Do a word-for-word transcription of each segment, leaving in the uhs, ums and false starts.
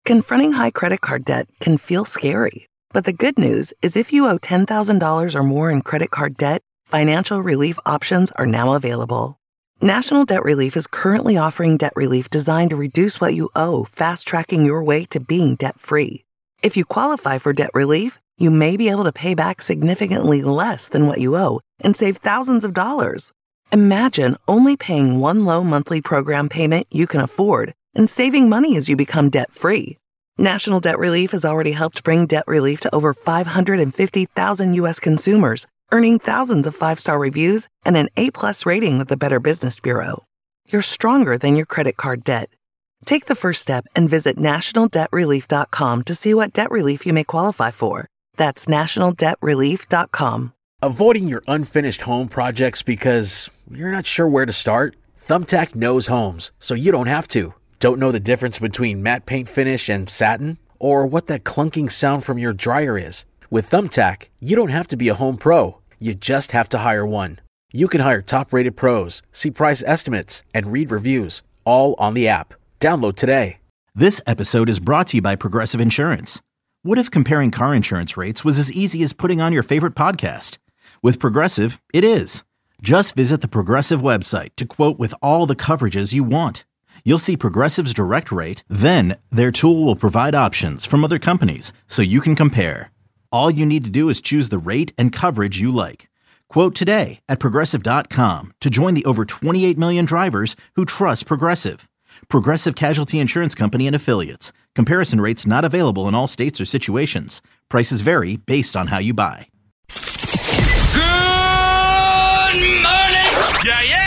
Confronting high credit card debt can feel scary, but the good news is if you owe ten thousand dollars or more in credit card debt, financial relief options are now available. National Debt Relief is currently offering debt relief designed to reduce what you owe, fast-tracking your way to being debt-free. If you qualify for debt relief, you may be able to pay back significantly less than what you owe and save thousands of dollars. Imagine only paying one low monthly program payment you can afford and saving money as you become debt-free. National Debt Relief has already helped bring debt relief to over five hundred fifty thousand U S consumers, earning thousands of five-star reviews and an A-plus rating with the Better Business Bureau. You're stronger than your credit card debt. Take the first step and visit national debt relief dot com to see what debt relief you may qualify for. That's national debt relief dot com. Avoiding your unfinished home projects because you're not sure where to start? Thumbtack knows homes, so you don't have to. Don't know the difference between matte paint finish and satin? Or what that clunking sound from your dryer is? With Thumbtack, you don't have to be a home pro. You just have to hire one. You can hire top-rated pros, see price estimates, and read reviews, all on the app. Download today. This episode is brought to you by Progressive Insurance. What if comparing car insurance rates was as easy as putting on your favorite podcast? With Progressive, it is. Just visit the Progressive website to quote with all the coverages you want. You'll see Progressive's direct rate, then their tool will provide options from other companies so you can compare. All you need to do is choose the rate and coverage you like. Quote today at progressive dot com to join the over twenty-eight million drivers who trust Progressive. Progressive Casualty Insurance Company and Affiliates. Comparison rates not available in all states or situations. Prices vary based on how you buy. Good morning! Yeah, yeah,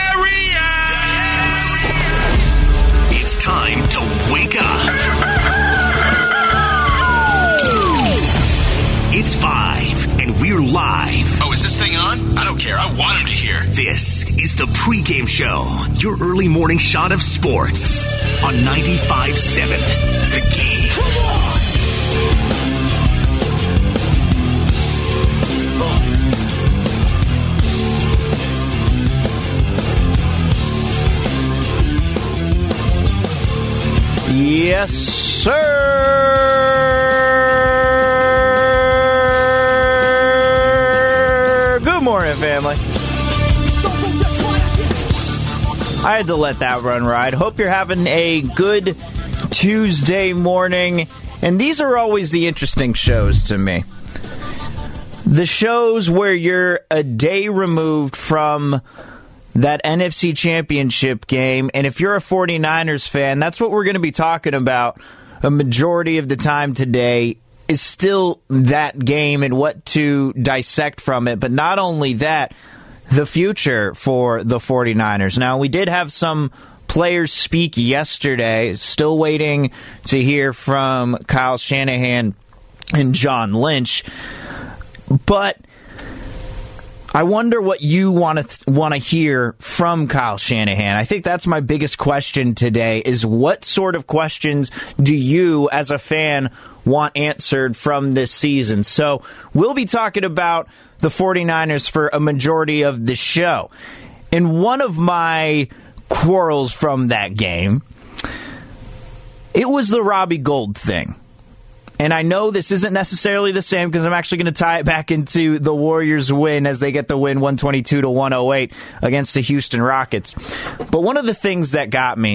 It's time to wake up. It's five, and we're live. Oh, is this thing on? I don't care. I want him to hear. This is the pregame show, your early morning shot of sports on ninety-five point seven The Game. Come on! Yes, sir. Good morning, family. I had to let that run ride. Hope you're having a good Tuesday morning. And these are always the interesting shows to me. The shows where you're a day removed from that N F C Championship game, and if you're a 49ers fan, that's what we're going to be talking about a majority of the time today, is still that game and what to dissect from it. But not only that, the future for the 49ers. Now, we did have some players speak yesterday, still waiting to hear from Kyle Shanahan and John Lynch, but I wonder what you want to th- want to hear from Kyle Shanahan. I think that's my biggest question today, is what sort of questions do you as a fan want answered from this season? So we'll be talking about the 49ers for a majority of the show. And one of my quarrels from that game, it was the Robbie Gould thing. And I know this isn't necessarily the same because I'm actually going to tie it back into the Warriors' win as they get the win one twenty-two to one oh eight against the Houston Rockets. But one of the things that got me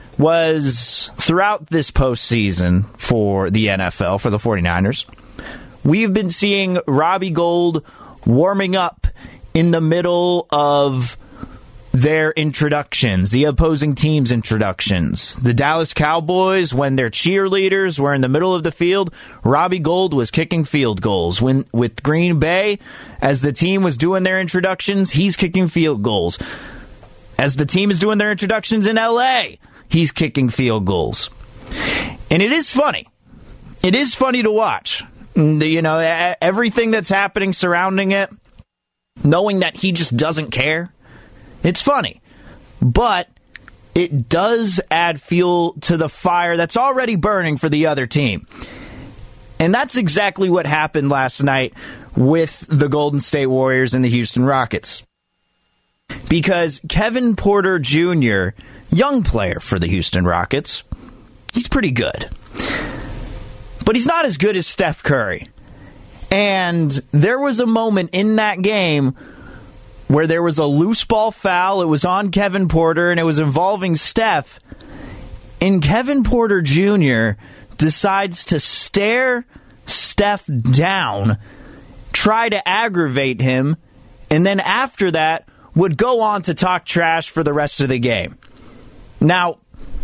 was throughout this postseason for the N F L, for the 49ers, we've been seeing Robbie Gould warming up in the middle of their introductions, the opposing team's introductions. The Dallas Cowboys, when their cheerleaders were in the middle of the field, Robbie Gould was kicking field goals. When with Green Bay, as the team was doing their introductions, he's kicking field goals. As the team is doing their introductions in L A, he's kicking field goals. And it is funny. It is funny to watch. You know, everything that's happening surrounding it, knowing that he just doesn't care. It's funny, but it does add fuel to the fire that's already burning for the other team. And that's exactly what happened last night with the Golden State Warriors and the Houston Rockets. Because Kevin Porter Junior, young player for the Houston Rockets, he's pretty good. but he's not as good as Steph Curry. And there was a moment in that game where there was a loose ball foul. It was on Kevin Porter, and it was involving Steph. And Kevin Porter Junior decides to stare Steph down, try to aggravate him, and then after that would go on to talk trash for the rest of the game. Now,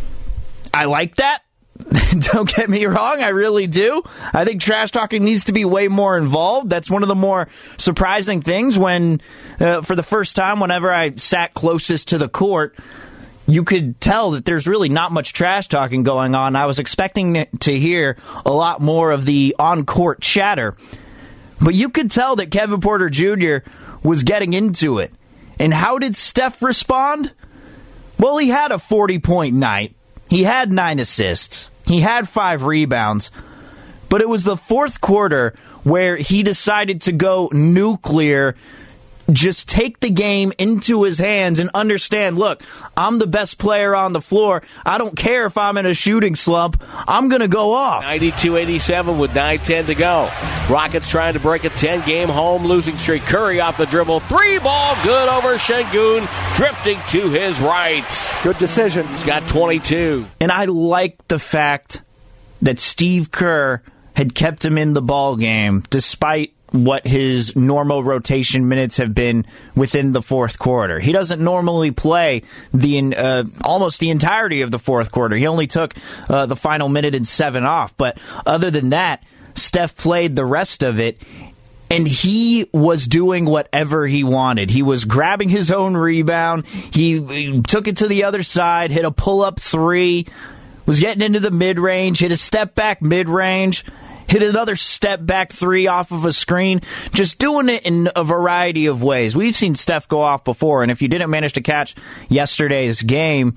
I like that. Don't get me wrong, I really do. I think trash talking needs to be way more involved. That's one of the more surprising things when, uh, for the first time, whenever I sat closest to the court, you could tell that there's really not much trash talking going on. I was expecting to hear a lot more of the on-court chatter. But you could tell that Kevin Porter Junior was getting into it. And how did Steph respond? Well, he had a forty-point night. He had nine assists. He had five rebounds. But it was the fourth quarter where he decided to go nuclear, just take the game into his hands and understand, look, I'm the best player on the floor. I don't care if I'm in a shooting slump. I'm going to go off. ninety-two eighty-seven with nine ten to go. Rockets trying to break a ten-game home losing streak. Curry off the dribble. Three ball good over Şengün, drifting to his right. Good decision. He's got twenty-two. And I like the fact that Steve Kerr had kept him in the ball game despite what his normal rotation minutes have been within the fourth quarter. He doesn't normally play the uh, almost the entirety of the fourth quarter. He only took uh, the final minute and seven off. But other than that, Steph played the rest of it, and he was doing whatever he wanted. He was grabbing his own rebound. He, he took it to the other side, hit a pull-up three, was getting into the mid-range, hit a step-back mid-range, hit another step-back three off of a screen, just doing it in a variety of ways. We've seen Steph go off before, and if you didn't manage to catch yesterday's game,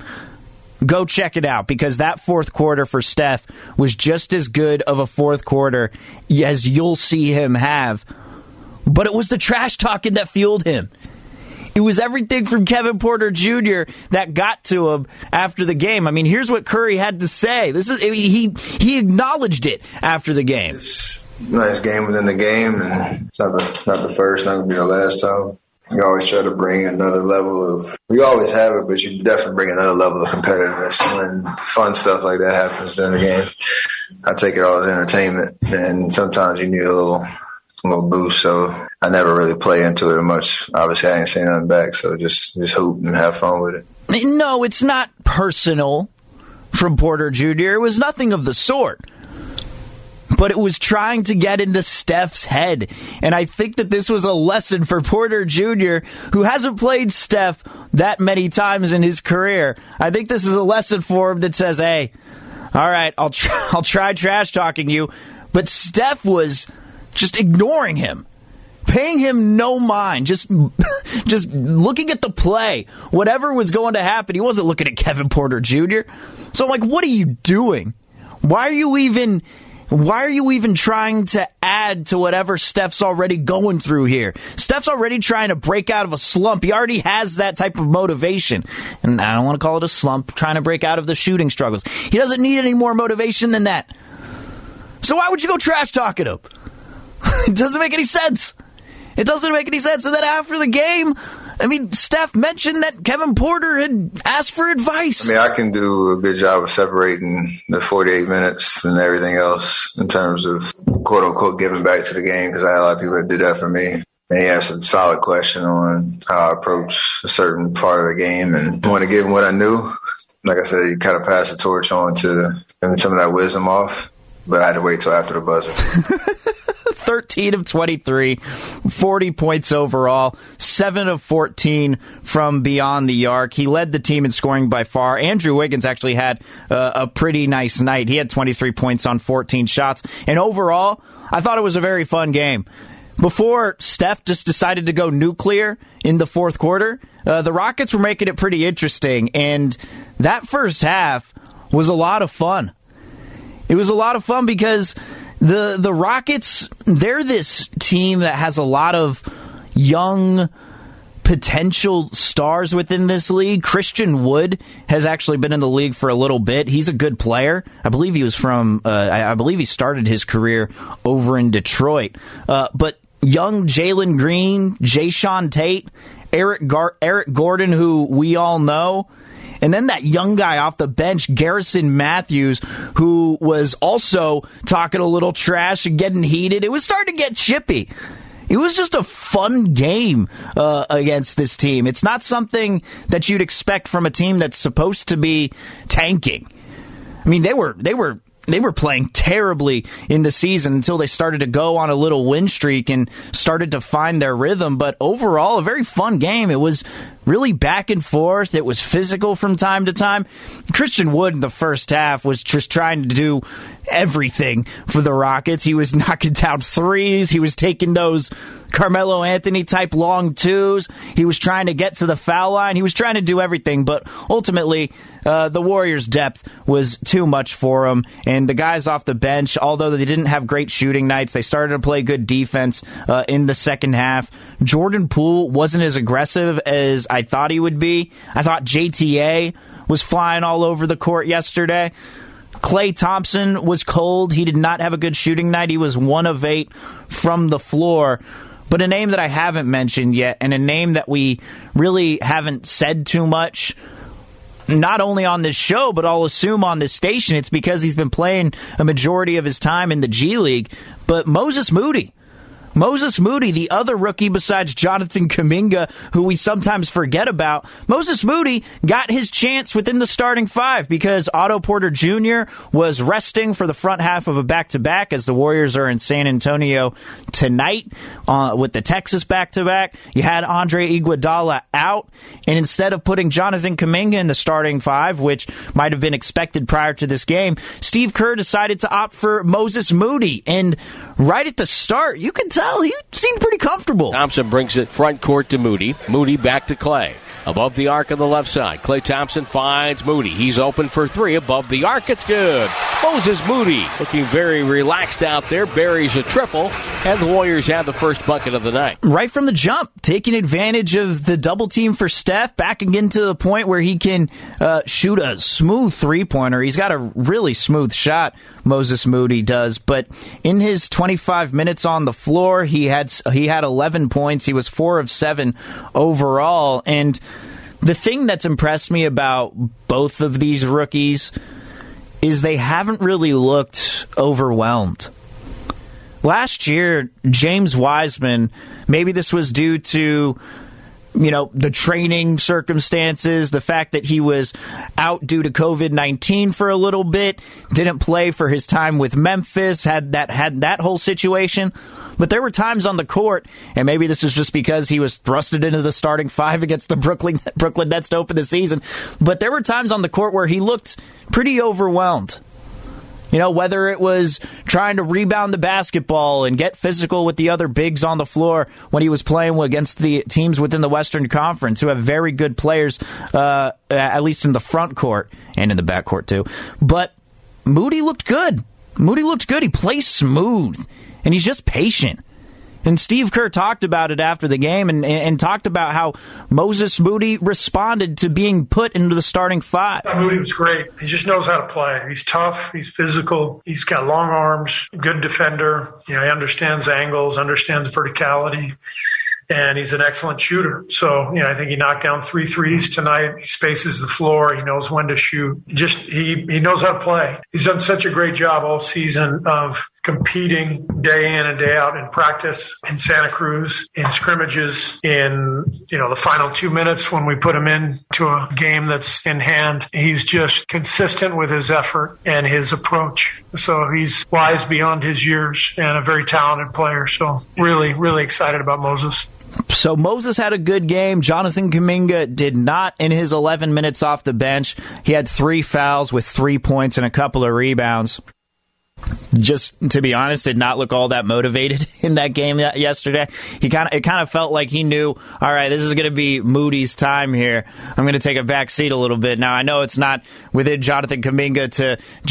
go check it out, because that fourth quarter for Steph was just as good of a fourth quarter as you'll see him have. But it was the trash talking that fueled him. It was everything from Kevin Porter Junior that got to him after the game. I mean, here's what Curry had to say. This is he he acknowledged it after the game. It's a nice game within the game, and it's not the not the first, not gonna be the last time. You always try to bring another level of. You always have it, but you definitely bring another level of competitiveness when fun stuff like that happens during the game. I take it all as entertainment, and sometimes you need a little. A little boost, so I never really play into it much. Obviously, I ain't saying nothing back, so just just hoop and have fun with it. No, it's not personal from Porter Junior It was nothing of the sort. But it was trying to get into Steph's head. And I think that this was a lesson for Porter Junior, who hasn't played Steph that many times in his career. I think this is a lesson for him that says, hey, all right, I'll try, I'll try trash talking you. But Steph was just ignoring him, paying him no mind, just just looking at the play. Whatever was going to happen, he wasn't looking at Kevin Porter Junior So I'm like, what are you doing? Why are you even why are you even trying to add to whatever Steph's already going through here? Steph's already trying to break out of a slump. He already has that type of motivation. And I don't want to call it a slump, trying to break out of the shooting struggles. He doesn't need any more motivation than that. So why would you go trash talking him? It doesn't make any sense. It doesn't make any sense. And then after the game, I mean, Steph mentioned that Kevin Porter had asked for advice. I mean, I can do a good job of separating the forty-eight minutes and everything else in terms of quote-unquote giving back to the game, because I had a lot of people that did that for me. And he asked a solid question on how I approach a certain part of the game, and I want to give him what I knew. Like I said, you kind of pass the torch on to and some of that wisdom off, but I had to wait till after the buzzer. thirteen of twenty-three, forty points overall, seven of fourteen from beyond the arc. He led the team in scoring by far. Andrew Wiggins actually had uh, a pretty nice night. He had twenty-three points on fourteen shots. And overall, I thought it was a very fun game. Before Steph just decided to go nuclear in the fourth quarter, uh, the Rockets were making it pretty interesting. And that first half was a lot of fun. It was a lot of fun because The the Rockets, they're this team that has a lot of young potential stars within this league. Christian Wood has actually been in the league for a little bit. He's a good player. I believe he was from, uh, I, I believe he started his career over in Detroit. Uh, but young Jalen Green, Jayshawn Tate, Eric Gar- Eric Gordon, who we all know, and then that young guy off the bench, Garrison Matthews, who was also talking a little trash and getting heated. It was starting to get chippy. It was just a fun game uh, against this team. It's not something that you'd expect from a team that's supposed to be tanking. I mean, they were they were they were playing terribly in the season until they started to go on a little win streak and started to find their rhythm. But overall, a very fun game. It was really back and forth. It was physical from time to time. Christian Wood in the first half was just trying to do everything for the Rockets. He was knocking down threes. He was taking those Carmelo Anthony type long twos. He was trying to get to the foul line. He was trying to do everything, but ultimately uh, the Warriors' depth was too much for him. And the guys off the bench, although they didn't have great shooting nights, they started to play good defense uh, in the second half. Jordan Poole wasn't as aggressive as I thought he would be. I thought J T A was flying all over the court yesterday. Klay Thompson was cold. He did not have a good shooting night. He was one of eight from the floor. But a name that I haven't mentioned yet, and a name that we really haven't said too much, not only on this show, but I'll assume on this station, it's because he's been playing a majority of his time in the G League, but Moses Moody. Moses Moody, the other rookie besides Jonathan Kuminga, who we sometimes forget about. Moses Moody got his chance within the starting five because Otto Porter Junior was resting for the front half of a back-to-back as the Warriors are in San Antonio tonight uh, with the Texas back-to-back. You had Andre Iguodala out, and instead of putting Jonathan Kuminga in the starting five, which might have been expected prior to this game, Steve Kerr decided to opt for Moses Moody. And right at the start, you can tell he seemed pretty comfortable. Thompson brings it front court to Moody. Moody back to Klay. Above the arc on the left side. Klay Thompson finds Moody. He's open for three. Above the arc, it's good. Moses Moody looking very relaxed out there. Buries a triple. And the Warriors have the first bucket of the night. Right from the jump, taking advantage of the double team for Steph, backing into the point where he can uh, shoot a smooth three-pointer. He's got a really smooth shot, Moses Moody does. But in his twenty-five minutes on the floor, he had he had eleven points. He was four of seven overall. And the thing that's impressed me about both of these rookies is they haven't really looked overwhelmed. Last year, James Wiseman, maybe this was due to, you know, the training circumstances, the fact that he was out due to covid nineteen for a little bit, didn't play for his time with Memphis, had that had that whole situation. But there were times on the court, and maybe this is just because he was thrusted into the starting five against the Brooklyn Brooklyn Nets to open the season, but there were times on the court where he looked pretty overwhelmed. You know, whether it was trying to rebound the basketball and get physical with the other bigs on the floor when he was playing against the teams within the Western Conference who have very good players, uh, at least in the front court and in the back court too. But Moody looked good. Moody looked good. He plays smooth, and he's just patient. And Steve Kerr talked about it after the game and, and talked about how Moses Moody responded to being put into the starting five. Moody was great. He just knows how to play. He's tough. He's physical. He's got long arms, good defender. You know, he understands angles, understands verticality, and he's an excellent shooter. So, you know, I think he knocked down three threes tonight. He spaces the floor. He knows when to shoot. Just he, he knows how to play. He's done such a great job all season of competing day in and day out in practice in Santa Cruz, in scrimmages, in, you know, the final two minutes when we put him in to a game that's in hand. He's just consistent with his effort and his approach. So he's wise beyond his years and a very talented player. So really, really excited about Moses. So Moses had a good game. Jonathan Kuminga did not in his eleven minutes off the bench. He had three fouls with three points and a couple of rebounds. Just to be honest, did not look all that motivated in that game yesterday. He kind of it kind of felt like he knew, all right, this is going to be Moody's time here. I'm going to take a back seat a little bit. Now I know it's not within Jonathan Kuminga to just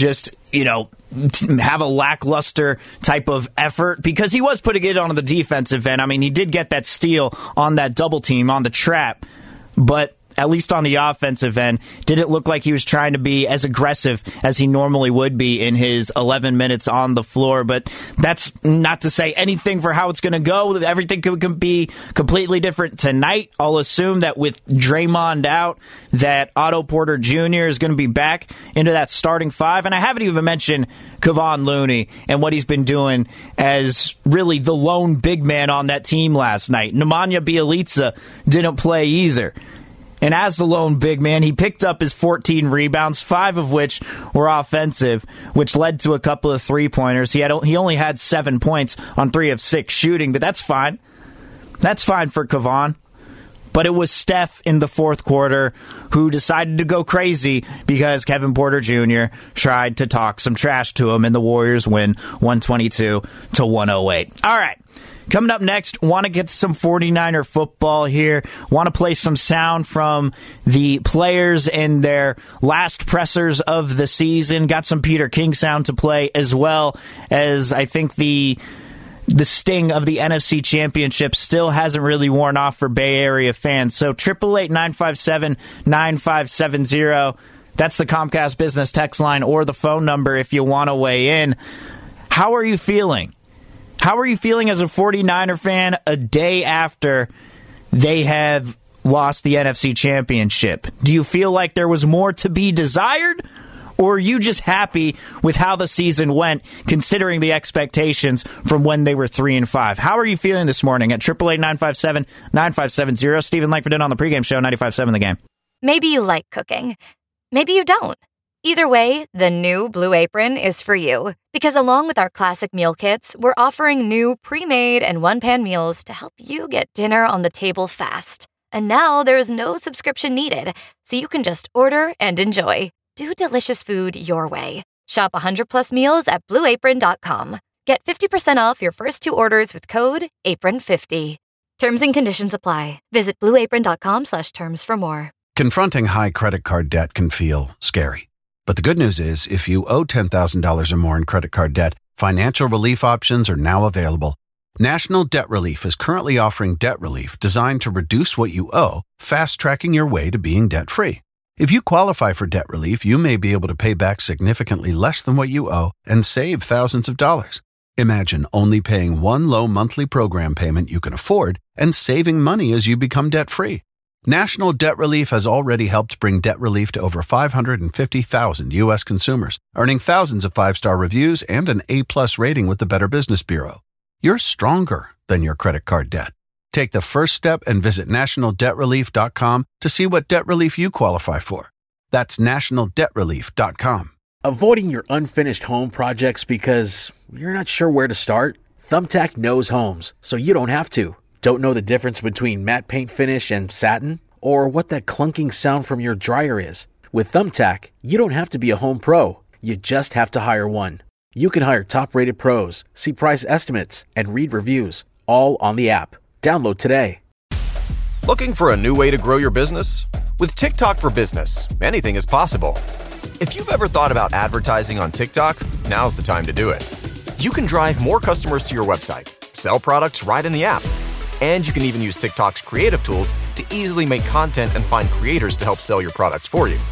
you know, have a lackluster type of effort, because he was putting it on the defensive end. I mean, he did get that steal on that double team on the trap, but at least on the offensive end, didn't look like he was trying to be as aggressive as he normally would be in his eleven minutes on the floor. But that's not to say anything for how it's going to go. Everything could be completely different tonight. I'll assume that with Draymond out, that Otto Porter Junior is going to be back into that starting five. And I haven't even mentioned Kevon Looney and what he's been doing as really the lone big man on that team last night. Nemanja Bjelica didn't play either. And as the lone big man, he picked up his fourteen rebounds, five of which were offensive, which led to a couple of three-pointers. He had he only had seven points on three of six shooting, but that's fine. That's fine for Kevon. But it was Steph in the fourth quarter who decided to go crazy because Kevin Porter Junior tried to talk some trash to him, and the Warriors win one twenty-two to one oh eight. All right. Coming up next, want to get some forty-niner football here. Want to play some sound from the players in their last pressers of the season. Got some Peter King sound to play, as well as I think the the sting of the N F C Championship still hasn't really worn off for Bay Area fans. So eight eight eight, nine five seven, nine five seven zero. That's the Comcast Business text line or the phone number if you want to weigh in. How are you feeling? How are you feeling as a forty-niner fan a day after they have lost the N F C Championship? Do you feel like there was more to be desired? Or are you just happy with how the season went, considering the expectations from when they were three and five? How are you feeling this morning at eight eight eight, nine five seven, nine five seven zero? Stephen Langford on the pregame show, ninety-five seven The Game. Maybe you like cooking. Maybe you don't. Either way, the new Blue Apron is for you. Because along with our classic meal kits, we're offering new pre-made and one-pan meals to help you get dinner on the table fast. And now there's no subscription needed, so you can just order and enjoy. Do delicious food your way. Shop one hundred plus meals at blue apron dot com. Get fifty percent off your first two orders with code apron fifty. Terms and conditions apply. Visit blue apron dot com slash terms for more. Confronting high credit card debt can feel scary. But the good news is, if you owe ten thousand dollars or more in credit card debt, financial relief options are now available. National Debt Relief is currently offering debt relief designed to reduce what you owe, fast-tracking your way to being debt-free. If you qualify for debt relief, you may be able to pay back significantly less than what you owe and save thousands of dollars. Imagine only paying one low monthly program payment you can afford and saving money as you become debt-free. National Debt Relief has already helped bring debt relief to over five hundred fifty thousand U S consumers, earning thousands of five-star reviews and an A plus rating with the Better Business Bureau. You're stronger than your credit card debt. Take the first step and visit national debt relief dot com to see what debt relief you qualify for. That's national debt relief dot com. Avoiding your unfinished home projects because you're not sure where to start? Thumbtack knows homes, so you don't have to. Don't know the difference between matte paint finish and satin? Or what that clunking sound from your dryer is? With Thumbtack, you don't have to be a home pro. You just have to hire one. You can hire top-rated pros, see price estimates, and read reviews, all on the app. Download today. Looking for a new way to grow your business? With TikTok for Business, anything is possible. If you've ever thought about advertising on TikTok, now's the time to do it. You can drive more customers to your website, sell products right in the app, and you can even use TikTok's creative tools to easily make content and find creators to help sell your products for you.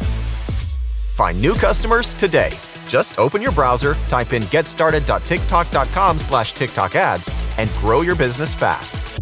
Find new customers today. Just open your browser, type in getstarted.tiktok.com slash TikTok ads, and grow your business fast.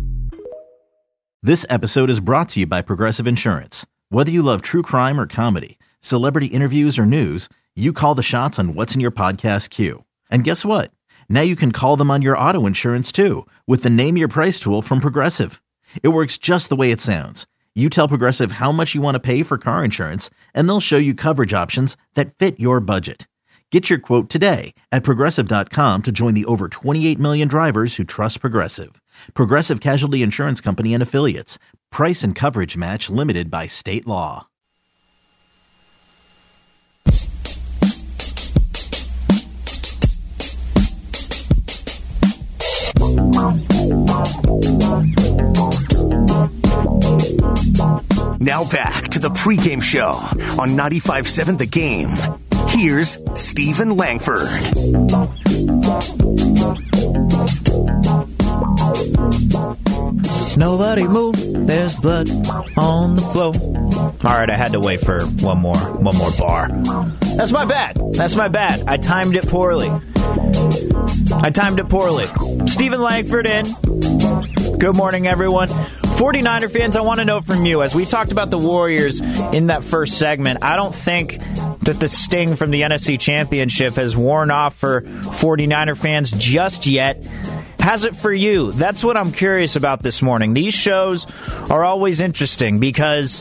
This episode is brought to you by Progressive Insurance. Whether you love true crime or comedy, celebrity interviews or news, you call the shots on what's in your podcast queue. And guess what? Now you can call them on your auto insurance too with the Name Your Price tool from Progressive. It works just the way it sounds. You tell Progressive how much you want to pay for car insurance, and they'll show you coverage options that fit your budget. Get your quote today at progressive dot com to join the over twenty-eight million drivers who trust Progressive. Progressive Casualty Insurance Company and Affiliates. Price and coverage match limited by state law. Now back to the pregame show on ninety-five seven The Game. Here's Stephen Langford. Nobody move, there's blood on the floor. All right, I had to wait for one more, one more bar. That's my bad. That's my bad. I timed it poorly. I timed it poorly. Stephen Langford in. Good morning, everyone. forty-niner fans, I want to know from you, as we talked about the Warriors in that first segment, I don't think that the sting from the N F C Championship has worn off for forty-niner fans just yet. Has it for you? That's what I'm curious about this morning. These shows are always interesting because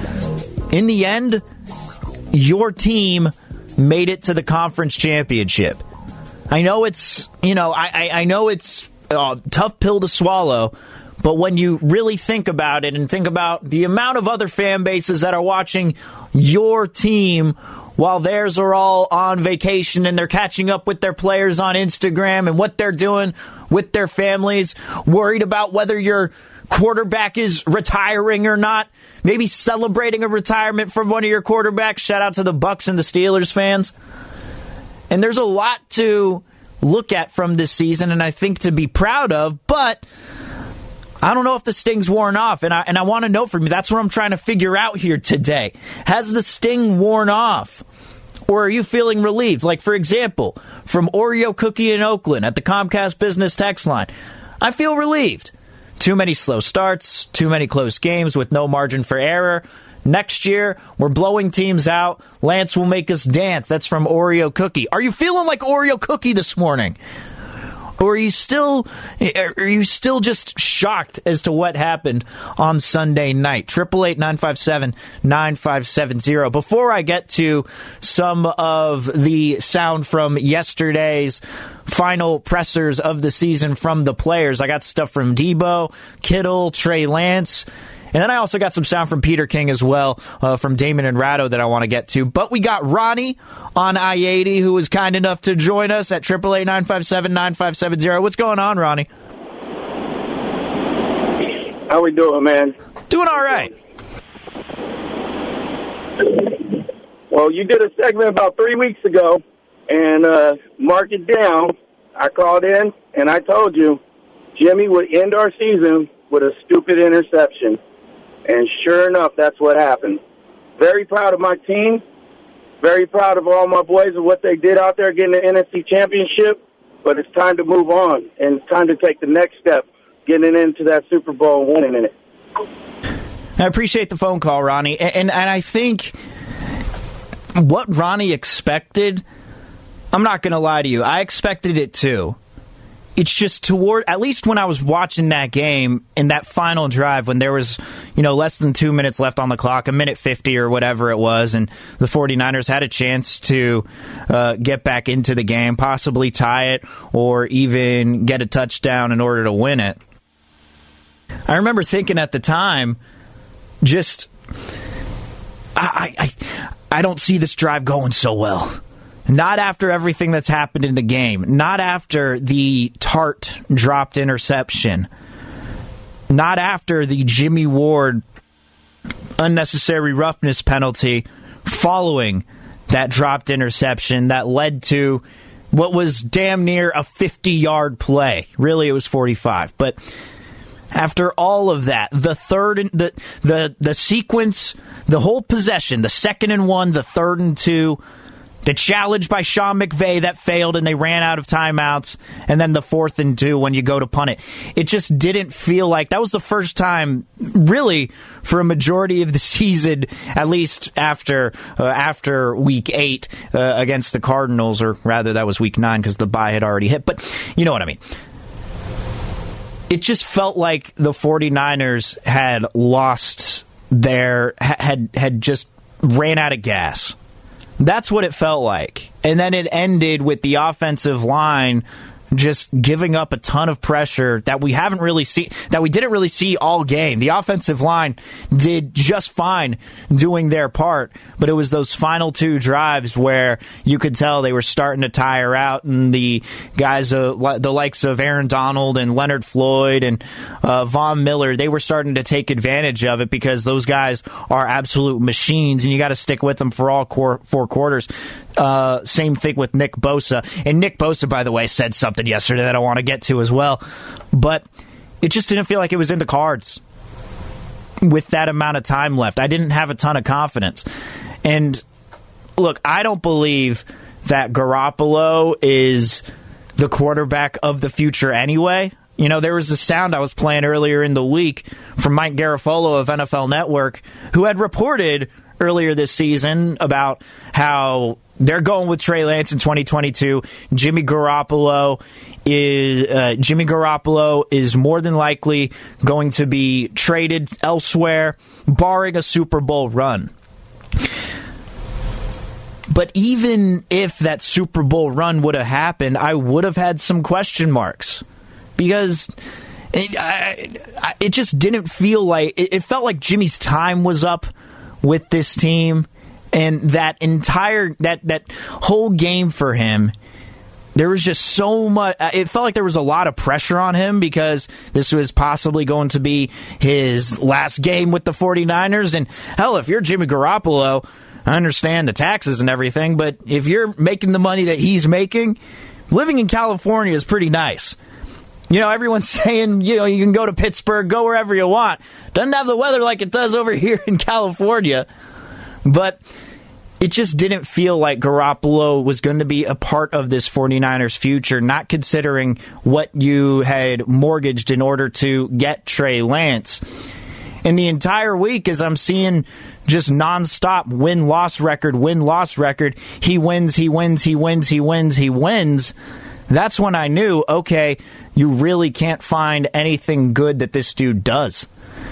in the end, your team made it to the conference championship. I know it's, you know, I, I, I know it's a tough pill to swallow, but when you really think about it and think about the amount of other fan bases that are watching your team while theirs are all on vacation and they're catching up with their players on Instagram and what they're doing with their families, worried about whether your quarterback is retiring or not, maybe celebrating a retirement from one of your quarterbacks. Shout out to the Bucs and the Steelers fans. And there's a lot to look at from this season and I think to be proud of, but I don't know if the sting's worn off, and I and I want to know from you. That's what I'm trying to figure out here today. Has the sting worn off? Or are you feeling relieved? Like, for example, from Oreo Cookie in Oakland at the Comcast Business text line, I feel relieved. Too many slow starts, too many close games with no margin for error. Next year, we're blowing teams out. Lance will make us dance. That's from Oreo Cookie. Are you feeling like Oreo Cookie this morning? Or are you still are you still just shocked as to what happened on Sunday night? triple eight nine five seven nine five seven zero. Before I get to some of the sound from yesterday's final pressers of the season from the players, I got stuff from Debo, Kittle, Trey Lance. And then I also got some sound from Peter King as well, uh, from Damon and Ratto that I want to get to. But we got Ronnie on I eighty, who was kind enough to join us at triple eight nine five seven nine five seven zero. What's going on, Ronnie? How we doing, man? Doing all right. Well, you did a segment about three weeks ago, and uh, mark it down. I called in, and I told you Jimmy would end our season with a stupid interception. And sure enough, that's what happened. Very proud of my team. Very proud of all my boys and what they did out there getting the N F C Championship. But it's time to move on, and it's time to take the next step, getting into that Super Bowl and winning in it. I appreciate the phone call, Ronnie. And, and, and I think what Ronnie expected, I'm not going to lie to you, I expected it too. It's just toward, at least when I was watching that game in that final drive when there was, you know, less than two minutes left on the clock, a minute fifty or whatever it was, and the forty-niners had a chance to uh, get back into the game, possibly tie it or even get a touchdown in order to win it. I remember thinking at the time, just, I, I, I don't see this drive going so well. Not after everything that's happened in the game. Not after the Tart dropped interception. Not after the Jimmy Ward unnecessary roughness penalty following that dropped interception that led to what was damn near a fifty-yard play. Really, it was forty-five. But after all of that, the third and the the the sequence, the whole possession, the second and one, the third and two, the challenge by Sean McVay that failed and they ran out of timeouts, and then the fourth and two when you go to punt it. It just didn't feel like that was the first time, really, for a majority of the season, at least after uh, after week eight uh, against the Cardinals, or rather that was week nine because the bye had already hit. But you know what I mean. It just felt like the forty-niners had lost their, had had just ran out of gas. That's what it felt like. And then it ended with the offensive line just giving up a ton of pressure that we haven't really seen, that we didn't really see all game. The offensive line did just fine doing their part, but it was those final two drives where you could tell they were starting to tire out, and the guys, uh, the likes of Aaron Donald and Leonard Floyd and uh, Von Miller, they were starting to take advantage of it because those guys are absolute machines, and you got to stick with them for all core, four quarters. Uh, same thing with Nick Bosa. And Nick Bosa, by the way, said something yesterday that I want to get to as well. But it just didn't feel like it was in the cards with that amount of time left. I didn't have a ton of confidence. And look, I don't believe that Garoppolo is the quarterback of the future anyway. You know, there was a sound I was playing earlier in the week from Mike Garafolo of N F L Network, who had reported earlier this season about how they're going with Trey Lance in twenty twenty-two. Jimmy Garoppolo is uh, Jimmy Garoppolo is more than likely going to be traded elsewhere, barring a Super Bowl run. But even if that Super Bowl run would have happened, I would have had some question marks because it, I, I, it just didn't feel like it, it felt like Jimmy's time was up with this team. And that entire, that, that whole game for him, there was just so much, it felt like there was a lot of pressure on him because this was possibly going to be his last game with the 49ers. And hell, if you're Jimmy Garoppolo, I understand the taxes and everything, but if you're making the money that he's making, living in California is pretty nice. You know, everyone's saying, you know, you can go to Pittsburgh, go wherever you want. Doesn't have the weather like it does over here in California. But it just didn't feel like Garoppolo was going to be a part of this 49ers future, not considering what you had mortgaged in order to get Trey Lance. And the entire week, as I'm seeing just nonstop win-loss record, win-loss record, he wins, he wins, he wins, he wins, he wins, that's when I knew, okay, you really can't find anything good that this dude does.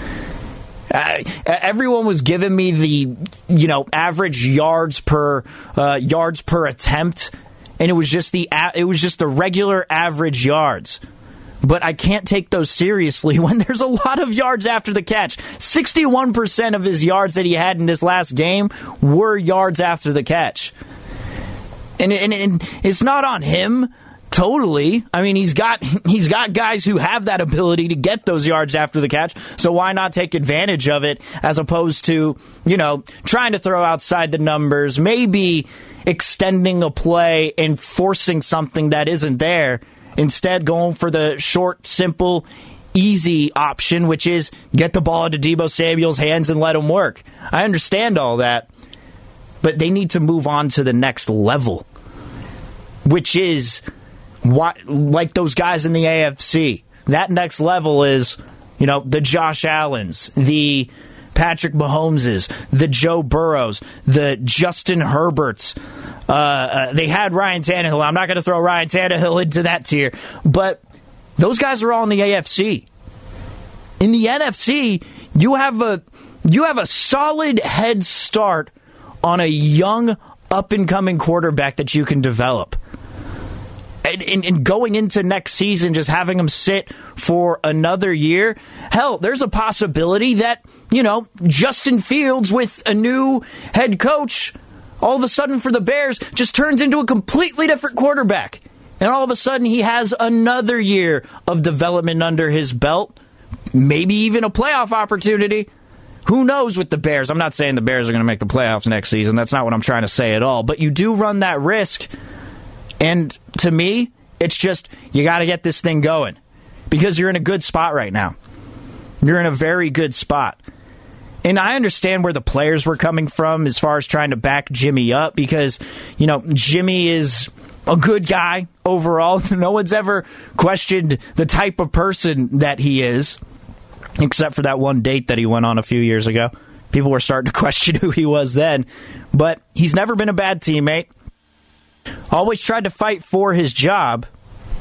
Uh, everyone was giving me the, you know, average yards per uh, yards per attempt, and it was just the it was just the regular average yards. But I can't take those seriously when there's a lot of yards after the catch. sixty-one percent of his yards that he had in this last game were yards after the catch, and and, and it's not on him. Totally. I mean, he's got he's got guys who have that ability to get those yards after the catch, so why not take advantage of it as opposed to, you know, trying to throw outside the numbers, maybe extending a play and forcing something that isn't there, instead going for the short, simple, easy option, which is get the ball into Deebo Samuel's hands and let him work. I understand all that, but they need to move on to the next level, which is what, like those guys in the A F C. That next level is, you know, the Josh Allens, the Patrick Mahomeses, the Joe Burrows, the Justin Herberts. Uh, uh, they had Ryan Tannehill. I'm not going to throw Ryan Tannehill into that tier, but those guys are all in the A F C. In the N F C, you have a you have a solid head start on a young, up-and-coming quarterback that you can develop. And, and, and going into next season, just having him sit for another year, hell, there's a possibility that, you know, Justin Fields with a new head coach, all of a sudden for the Bears, just turns into a completely different quarterback. And all of a sudden he has another year of development under his belt, maybe even a playoff opportunity. Who knows with the Bears? I'm not saying the Bears are going to make the playoffs next season. That's not what I'm trying to say at all. But you do run that risk. And to me, it's just, you got to get this thing going. Because you're in a good spot right now. You're in a very good spot. And I understand where the players were coming from as far as trying to back Jimmy up. Because, you know, Jimmy is a good guy overall. No one's ever questioned the type of person that he is. Except for that one date that he went on a few years ago. People were starting to question who he was then. But he's never been a bad teammate. Always tried to fight for his job.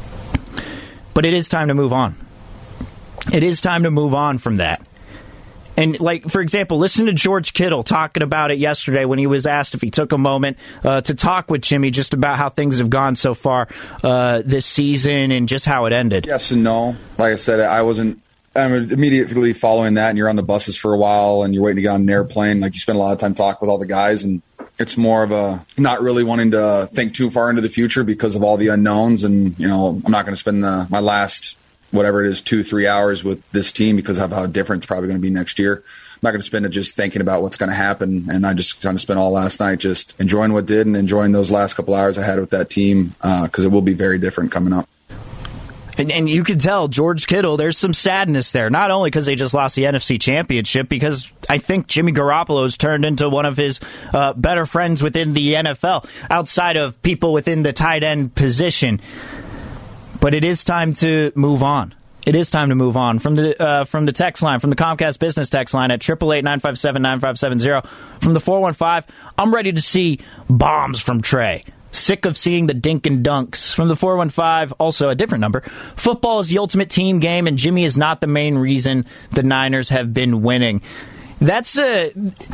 But it is time to move on. It is time to move on from that. And, like, for example, listen to George Kittle talking about it yesterday when he was asked if he took a moment uh, to talk with Jimmy just about how things have gone so far uh, this season and just how it ended. Yes and no. Like I said, I wasn't I'm immediately following that, and you're on the buses for a while, and you're waiting to get on an airplane. Like, you spend a lot of time talking with all the guys, and it's more of a not really wanting to think too far into the future because of all the unknowns. And, you know, I'm not going to spend the, my last whatever it is, two, three hours with this team because of how different it's probably going to be next year. I'm not going to spend it just thinking about what's going to happen. And I just kind of spent all last night just enjoying what did and enjoying those last couple hours I had with that team because uh, it will be very different coming up. And, and you can tell George Kittle, there's some sadness there, not only because they just lost the N F C Championship, because I think Jimmy Garoppolo's turned into one of his uh, better friends within the N F L, outside of people within the tight end position. But it is time to move on. It is time to move on. From the uh, from the text line, from the Comcast Business text line at eight eight eight, nine five seven, nine five seven zero, from the four one five, I'm ready to see bombs from Trey. Sick of seeing the dink and dunks. From the four one five, also a different number, football is the ultimate team game, and Jimmy is not the main reason the Niners have been winning. That's a...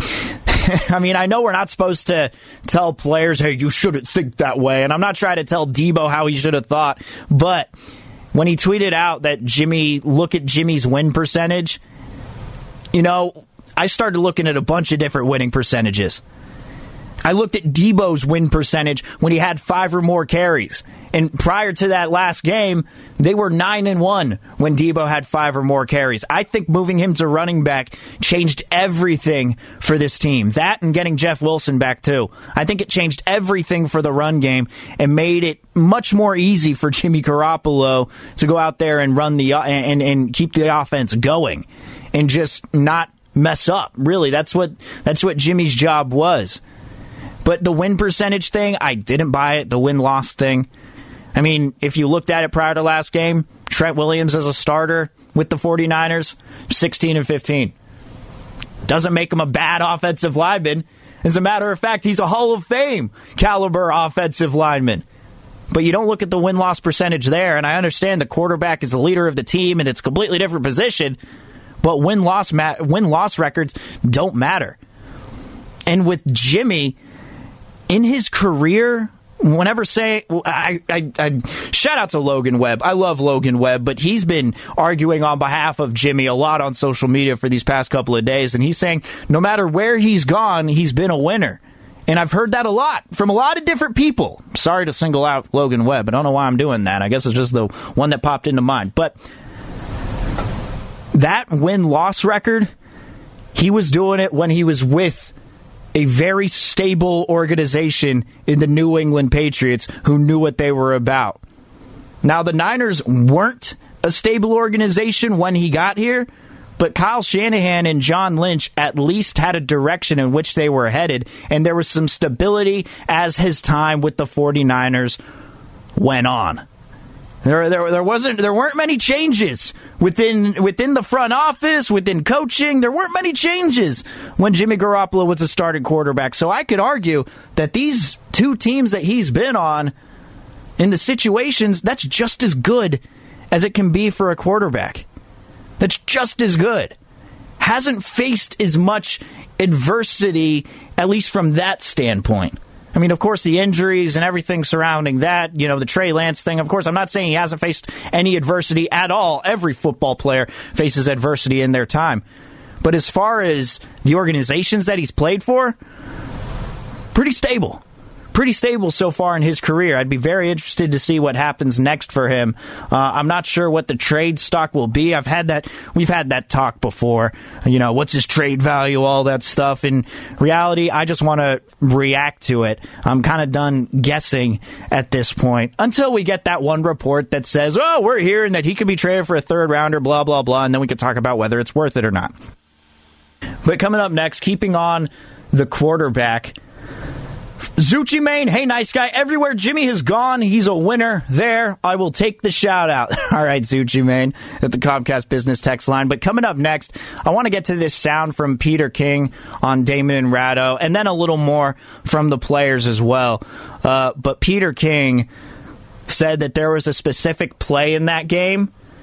I mean, I know we're not supposed to tell players, hey, you shouldn't think that way, and I'm not trying to tell Debo how he should have thought, but when he tweeted out that Jimmy, look at Jimmy's win percentage, you know, I started looking at a bunch of different winning percentages. I looked at Debo's win percentage when he had five or more carries. And prior to that last game, they were nine and one when Debo had five or more carries. I think moving him to running back changed everything for this team. That and getting Jeff Wilson back too. I think it changed everything for the run game and made it much more easy for Jimmy Garoppolo to go out there and run the and and keep the offense going and just not mess up. Really, that's what that's what Jimmy's job was. But the win percentage thing, I didn't buy it. The win-loss thing. I mean, if you looked at it prior to last game, Trent Williams as a starter with the 49ers, sixteen and fifteen. Doesn't make him a bad offensive lineman. As a matter of fact, he's a Hall of Fame caliber offensive lineman. But you don't look at the win-loss percentage there, and I understand the quarterback is the leader of the team, and it's a completely different position, but win-loss ma- win-loss records don't matter. And with Jimmy, in his career, whenever say I, I, I shout out to Logan Webb. I love Logan Webb, but he's been arguing on behalf of Jimmy a lot on social media for these past couple of days, and he's saying no matter where he's gone, he's been a winner. And I've heard that a lot from a lot of different people. Sorry to single out Logan Webb. I don't know why I'm doing that. I guess it's just the one that popped into mind. But that win-loss record, he was doing it when he was with a very stable organization in the New England Patriots who knew what they were about. Now, the Niners weren't a stable organization when he got here, but Kyle Shanahan and John Lynch at least had a direction in which they were headed, and there was some stability as his time with the 49ers went on. There, there, there wasn't, there weren't many changes within within the front office, within coaching. There weren't many changes when Jimmy Garoppolo was a starting quarterback. So I could argue that these two teams that he's been on, in the situations, that's just as good as it can be for a quarterback. That's just as good. Hasn't faced as much adversity, at least from that standpoint. I mean, of course, the injuries and everything surrounding that, you know, the Trey Lance thing, of course, I'm not saying he hasn't faced any adversity at all. Every football player faces adversity in their time. But as far as the organizations that he's played for, pretty stable. Pretty stable so far in his career. I'd be very interested to see what happens next for him. Uh, I'm not sure what the trade stock will be. I've had that. We've had that talk before. You know, what's his trade value, all that stuff. In reality, I just want to react to it. I'm kind of done guessing at this point until we get that one report that says, oh, we're hearing that he could be traded for a third rounder, blah, blah, blah, and then we can talk about whether it's worth it or not. But coming up next, keeping on the quarterback, Zucci Mane, hey, nice guy. Everywhere Jimmy has gone, he's a winner. There, I will take the shout out. All right, Zucci Mane at the Comcast Business text line. But coming up next, I want to get to this sound from Peter King on Damon and Ratto, and then a little more from the players as well. Uh, but Peter King said that there was a specific play in that game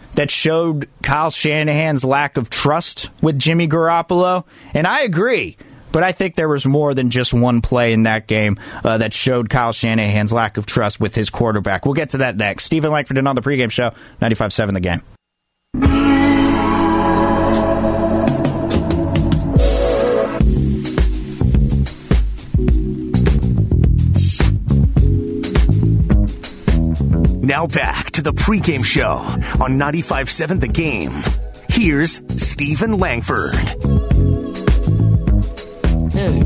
that showed Kyle Shanahan's lack of trust with Jimmy Garoppolo? And I agree. But I think there was more than just one play in that game uh, that showed Kyle Shanahan's lack of trust with his quarterback. We'll get to that next. Stephen Langford on the pregame show, ninety-five seven The Game. Now back to the pregame show on ninety-five seven The Game. Here's Stephen Langford. Hey.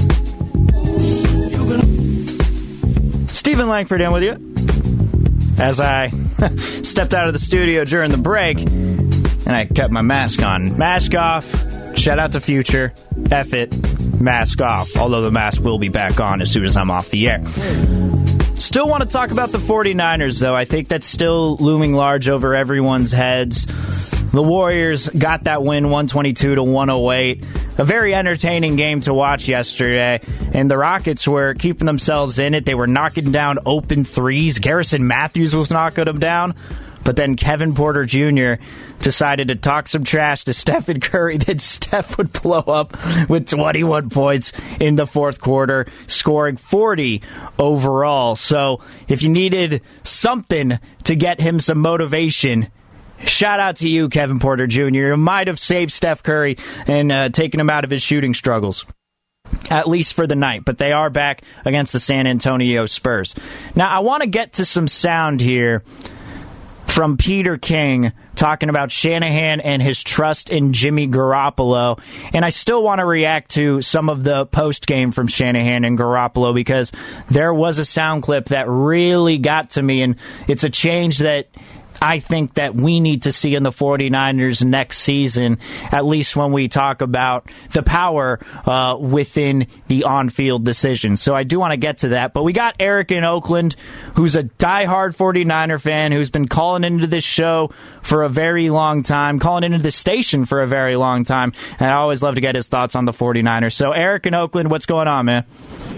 Stephen Langford in with you. As I stepped out of the studio during the break, and I kept my mask on. Mask off. Shout out to Future. F it. Mask off. Although the mask will be back on as soon as I'm off the air. Still want to talk about the 49ers, though. I think that's still looming large over everyone's heads. The Warriors got that win one twenty-two to one oh eight. A very entertaining game to watch yesterday. And the Rockets were keeping themselves in it. They were knocking down open threes. Garrison Matthews was knocking them down. But then Kevin Porter Junior decided to talk some trash to Stephen Curry. Then Steph would blow up with twenty-one points in the fourth quarter, scoring forty overall. So if you needed something to get him some motivation, shout out to you, Kevin Porter Junior You might have saved Steph Curry and uh, taken him out of his shooting struggles, at least for the night. But they are back against the San Antonio Spurs. Now, I want to get to some sound here from Peter King talking about Shanahan and his trust in Jimmy Garoppolo. And I still want to react to some of the post-game from Shanahan and Garoppolo because there was a sound clip that really got to me, and it's a change that I think that we need to see in the 49ers next season, at least when we talk about the power uh, within the on-field decisions. So I do want to get to that. But we got Eric in Oakland, who's a diehard 49er fan, who's been calling into this show for a very long time, calling into this station for a very long time. And I always love to get his thoughts on the 49ers. So Eric in Oakland, what's going on, man?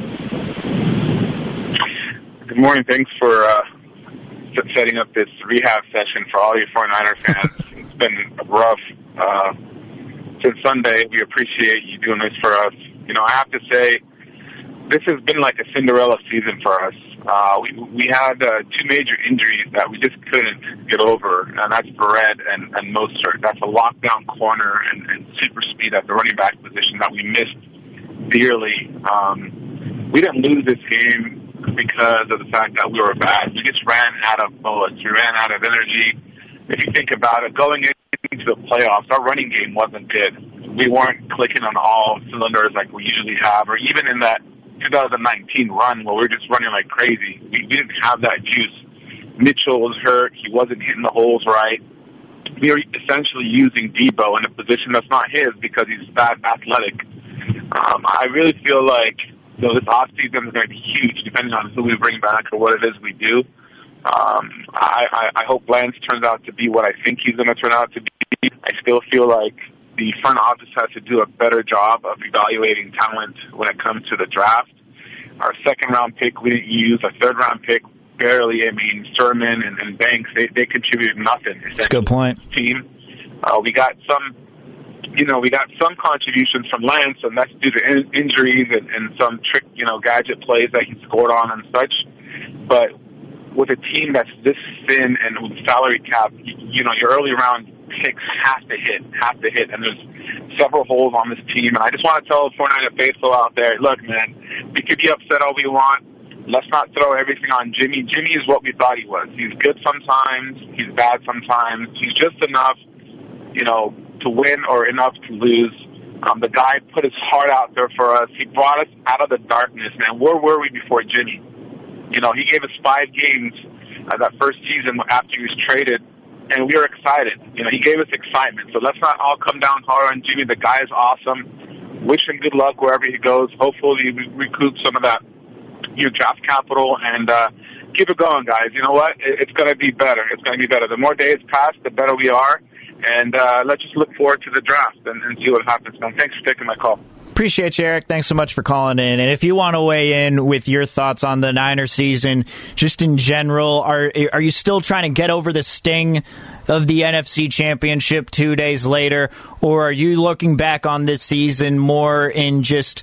Good morning. Thanks for Uh... setting up this rehab session for all you 49er fans. It's been rough uh, since Sunday. We appreciate you doing this for us. You know, I have to say, this has been like a Cinderella season for us. Uh, we we had uh, two major injuries that we just couldn't get over, and that's Barrett and, and Mostert. That's a lockdown corner and, and super speed at the running back position that we missed dearly. Um, we didn't lose this game because of the fact that we were bad. We just ran out of bullets. We ran out of energy. If you think about it, going into the playoffs, our running game wasn't good. We weren't clicking on all cylinders like we usually have, or even in that two thousand nineteen run where we were just running like crazy. We, we didn't have that juice. Mitchell was hurt. He wasn't hitting the holes right. We were essentially using Debo in a position that's not his because he's that athletic. Um, I really feel like So this offseason is going to be huge, depending on who we bring back or what it is we do. Um, I, I, I hope Lance turns out to be what I think he's going to turn out to be. I still feel like the front office has to do a better job of evaluating talent when it comes to the draft. Our second-round pick we didn't use. Our third-round pick, barely. I mean, Sermon and, and Banks, they, they contributed nothing. That's a good point. Team. Uh, we got some... You know, we got some contributions from Lance, and that's due to in- injuries and, and some trick, you know, gadget plays that he scored on and such. But with a team that's this thin and with salary cap, you, you know, your early round picks have to hit, have to hit. And there's several holes on this team. And I just want to tell the 49er faithful out there, look, man, we could be upset all we want. Let's not throw everything on Jimmy. Jimmy is what we thought he was. He's good sometimes. He's bad sometimes. He's just enough, you know, to win or enough to lose. Um, the guy put his heart out there for us. He brought us out of the darkness, man. Where were we before Jimmy? You know, he gave us five games uh, that first season after he was traded, and we were excited. You know, he gave us excitement. So let's not all come down hard on Jimmy. The guy is awesome. Wish him good luck wherever he goes. Hopefully we recoup some of that you know, draft capital and uh, keep it going, guys. You know what? It, it's going to be better. It's going to be better. The more days pass, the better we are. And uh, let's just look forward to the draft and, and see what happens. Man, thanks for taking my call. Appreciate you, Eric. Thanks so much for calling in. And if you want to weigh in with your thoughts on the Niners season, just in general, are are you still trying to get over the sting of the N F C Championship two days later, or are you looking back on this season more in just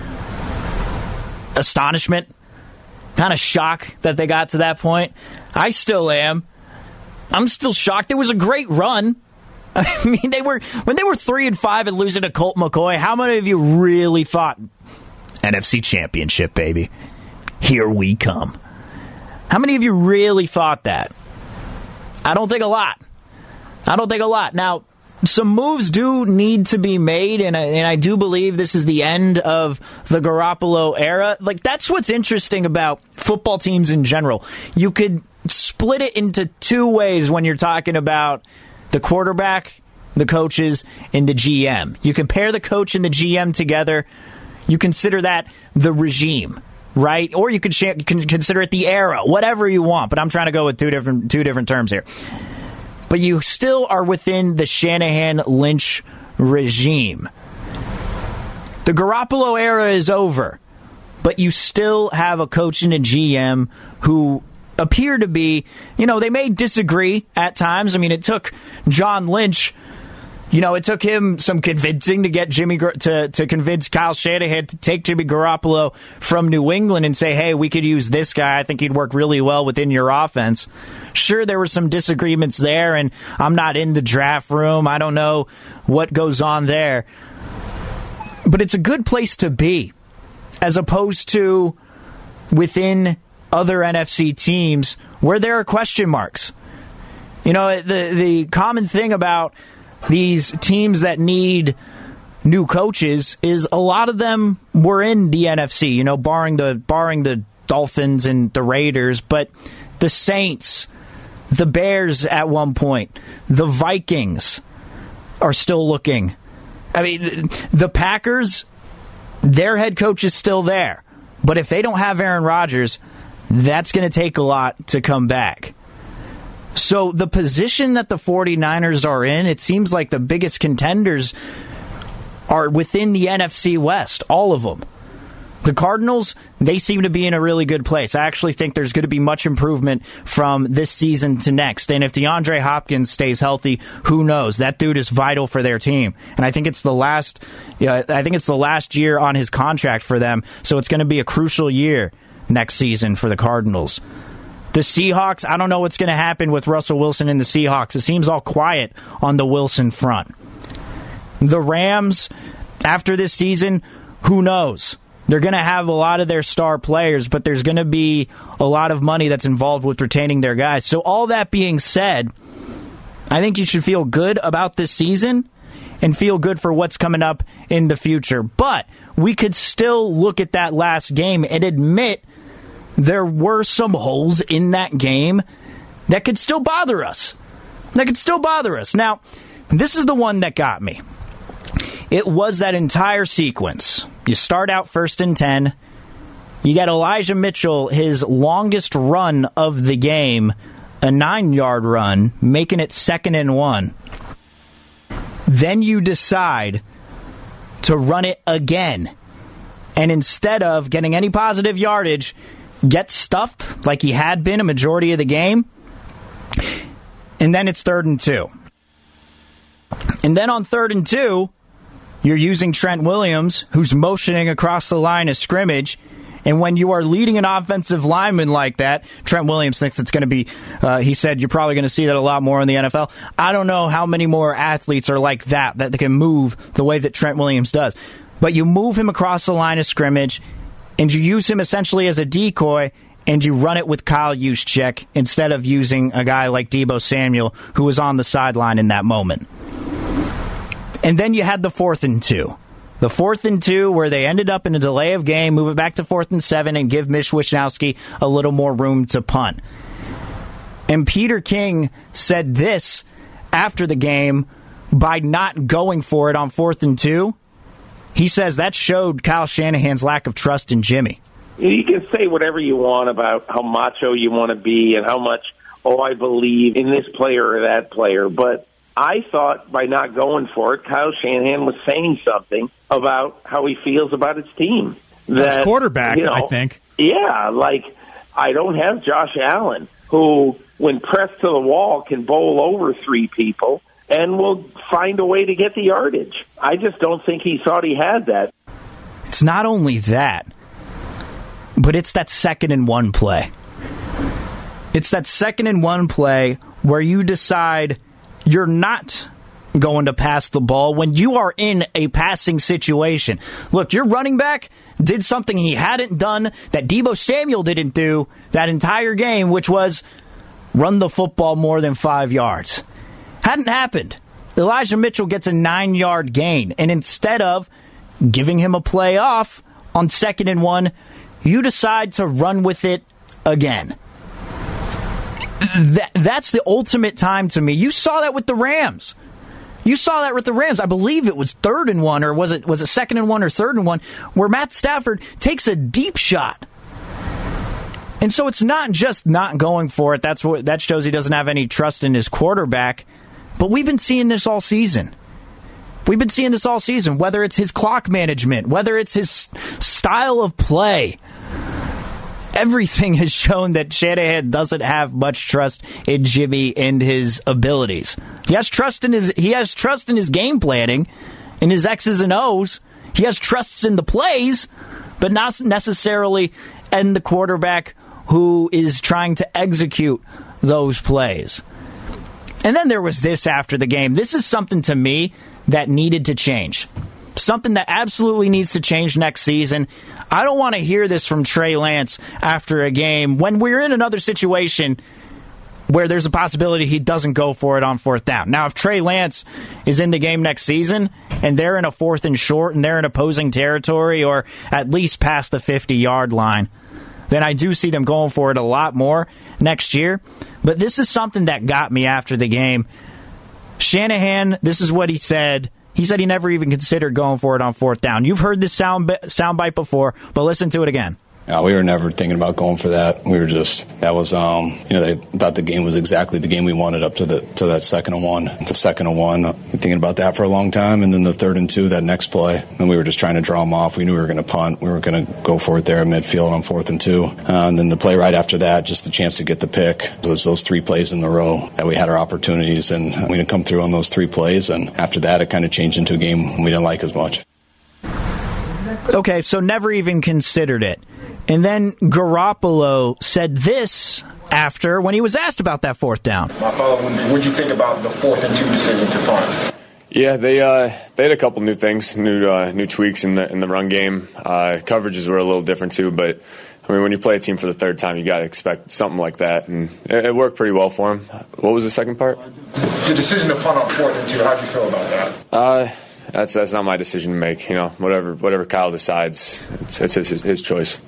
astonishment, kind of shock that they got to that point? I still am. I'm still shocked. It was a great run. I mean, they were when they were three and five and losing to Colt McCoy. How many of you really thought N F C Championship, baby? Here we come. How many of you really thought that? I don't think a lot. I don't think a lot. Now, some moves do need to be made, and I, and I do believe this is the end of the Garoppolo era. Like, that's what's interesting about football teams in general. You could split it into two ways when you're talking about the quarterback, the coaches, and the G M. You compare the coach and the G M together. You consider that the regime, right? Or you could sh- you can consider it the era, whatever you want. But I'm trying to go with two different two different terms here. But you still are within the Shanahan-Lynch regime. The Garoppolo era is over, but you still have a coach and a G M who appear to be, you know, they may disagree at times. I mean, it took John Lynch, you know, it took him some convincing to get Jimmy, to, to convince Kyle Shanahan to take Jimmy Garoppolo from New England and say, hey, we could use this guy. I think he'd work really well within your offense. Sure, there were some disagreements there, and I'm not in the draft room. I don't know what goes on there. But it's a good place to be, as opposed to within other N F C teams where there are question marks. You know, the the common thing about these teams that need new coaches is a lot of them were in the N F C, you know, barring the barring the Dolphins and the Raiders, but the Saints, the Bears at one point, the Vikings are still looking. I mean, the Packers, their head coach is still there. But if they don't have Aaron Rodgers, that's going to take a lot to come back. So the position that the 49ers are in, it seems like the biggest contenders are within the N F C West, all of them. The Cardinals, they seem to be in a really good place. I actually think there's going to be much improvement from this season to next. And if DeAndre Hopkins stays healthy, who knows? That dude is vital for their team. And I think it's the last, yeah, I think it's the last year on his contract for them. So it's going to be a crucial year next season for the Cardinals. The Seahawks, I don't know what's going to happen with Russell Wilson and the Seahawks. It seems all quiet on the Wilson front. The Rams, after this season, who knows? They're going to have a lot of their star players, but there's going to be a lot of money that's involved with retaining their guys. So all that being said, I think you should feel good about this season and feel good for what's coming up in the future. But we could still look at that last game and admit there were some holes in that game that could still bother us. That could still bother us. Now, this is the one that got me. It was that entire sequence. You start out first and ten. You get Elijah Mitchell, his longest run of the game, a nine-yard run, making it second and one. Then you decide to run it again. And instead of getting any positive yardage, get stuffed like he had been a majority of the game. And then it's third and two. And then on third and two, you're using Trent Williams, who's motioning across the line of scrimmage. And when you are leading an offensive lineman like that, Trent Williams thinks it's going to be, uh, he said, you're probably going to see that a lot more in the N F L. I don't know how many more athletes are like that, that they can move the way that Trent Williams does. But you move him across the line of scrimmage, and you use him essentially as a decoy, and you run it with Kyle Juszczyk instead of using a guy like Deebo Samuel, who was on the sideline in that moment. And then you had the fourth and two. The fourth and two where they ended up in a delay of game, move it back to fourth and seven, and give Mitch Wishnowsky a little more room to punt. And Peter King said this after the game by not going for it on fourth and two. He says that showed Kyle Shanahan's lack of trust in Jimmy. You can say whatever you want about how macho you want to be and how much, oh, I believe in this player or that player, but I thought by not going for it, Kyle Shanahan was saying something about how he feels about his team. That, As quarterback, you know, I think. Yeah, like I don't have Josh Allen, who, when pressed to the wall, can bowl over three people and will find a way to get the yardage. I just don't think he thought he had that. It's not only that, but it's that second and one play. It's that second and one play where you decide you're not going to pass the ball when you are in a passing situation. Look, your running back did something he hadn't done that Deebo Samuel didn't do that entire game, which was run the football more than five yards. Hadn't happened. Elijah Mitchell gets a nine-yard gain, and instead of giving him a play off on second and one, you decide to run with it again. That, that's the ultimate time to me. You saw that with the Rams. You saw that with the Rams. I believe it was third and one, or was it was it second and one or third and one, where Matt Stafford takes a deep shot. And so it's not just not going for it. That's what that shows he doesn't have any trust in his quarterback. But we've been seeing this all season. We've been seeing this all season, whether it's his clock management, whether it's his style of play. Everything has shown that Shanahan doesn't have much trust in Jimmy and his abilities. He has trust in his he has trust in his game planning, in his X's and O's. He has trusts in the plays, but not necessarily in the quarterback who is trying to execute those plays. And then there was this after the game. This is something to me that needed to change. Something that absolutely needs to change next season. I don't want to hear this from Trey Lance after a game when we're in another situation where there's a possibility he doesn't go for it on fourth down. Now, if Trey Lance is in the game next season and they're in a fourth and short and they're in opposing territory or at least past the fifty-yard line, then I do see them going for it a lot more next year. But this is something that got me after the game. Shanahan, this is what he said. He said he never even considered going for it on fourth down. You've heard this sound soundbite before, but listen to it again. Yeah, we were never thinking about going for that. We were just, that was, um, you know, they thought the game was exactly the game we wanted up to the to that second and one. The second and one, uh, thinking about that for a long time. And then the third and two, that next play. And we were just trying to draw them off. We knew we were going to punt. We were going to go for it there at midfield on fourth and two. Uh, and then the play right after that, just the chance to get the pick. It was those three plays in a row that we had our opportunities. And we didn't come through on those three plays. And after that, it kind of changed into a game we didn't like as much. Okay, so never even considered it. And then Garoppolo said this after, when he was asked about that fourth down. My follow-up would be, what did you think about the fourth and two decision to punt? Yeah, they uh, they had a couple new things, new uh, new tweaks in the in the run game. Uh, coverages were a little different too, but I mean, when you play a team for the third time, you got to expect something like that, and it, it worked pretty well for him. What was the second part? The decision to punt on fourth and two. How do you feel about that? Uh, that's that's not my decision to make. You know, whatever whatever Kyle decides, it's, it's his, his choice.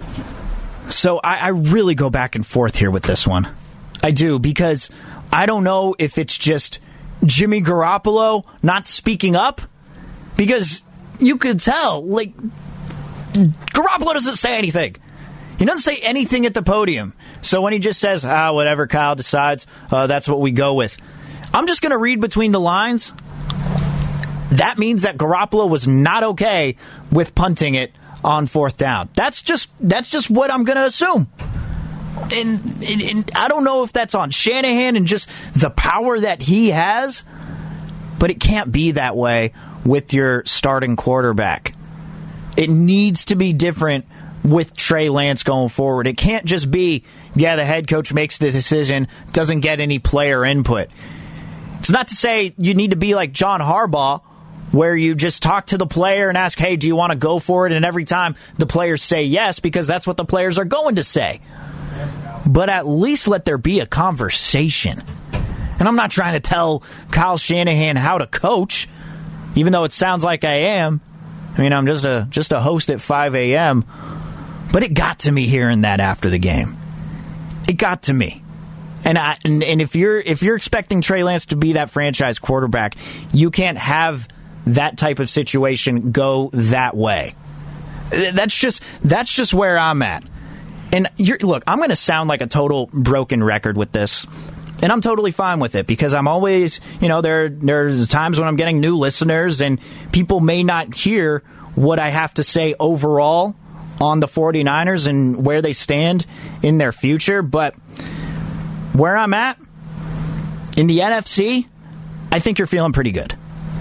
So I, I really go back and forth here with this one. I do, because I don't know if it's just Jimmy Garoppolo not speaking up, because you could tell, like, Garoppolo doesn't say anything. He doesn't say anything at the podium. So when he just says, ah, whatever Kyle decides, uh, that's what we go with. I'm just going to read between the lines. That means that Garoppolo was not okay with punting it on fourth down. That's just that's just what I'm going to assume. And, and, and I don't know if that's on Shanahan and just the power that he has, but it can't be that way with your starting quarterback. It needs to be different with Trey Lance going forward. It can't just be, yeah, the head coach makes the decision, doesn't get any player input. It's not to say you need to be like John Harbaugh, where you just talk to the player and ask, hey, do you want to go for it? And every time the players say yes, because that's what the players are going to say. But at least let there be a conversation. And I'm not trying to tell Kyle Shanahan how to coach, even though it sounds like I am. I mean, I'm just a just a host at five a.m., but it got to me hearing that after the game. It got to me. And I and, and if you're if you're expecting Trey Lance to be that franchise quarterback, you can't have that type of situation go that way. That's just that's just where I'm at. And you're, look, I'm going to sound like a total broken record with this. And I'm totally fine with it because I'm always, you know, there there's times when I'm getting new listeners and people may not hear what I have to say overall on the 49ers and where they stand in their future. But where I'm at, in the N F C, I think you're feeling pretty good.